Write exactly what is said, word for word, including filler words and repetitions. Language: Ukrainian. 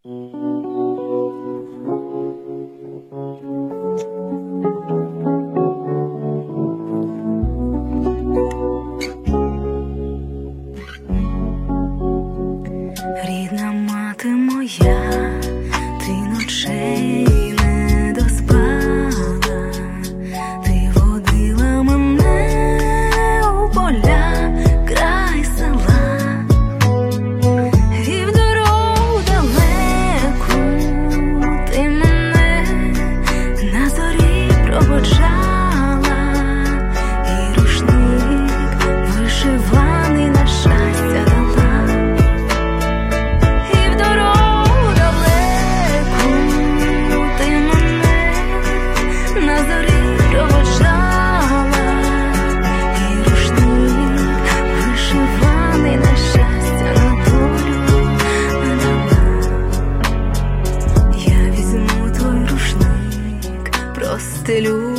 Рідна мати моя, ти ночей не доспала, ти водила мене у поля край села, і в дорогу далеку ти мене на зорі проводжала, і рушник вишиваний на щастя дала. Стелю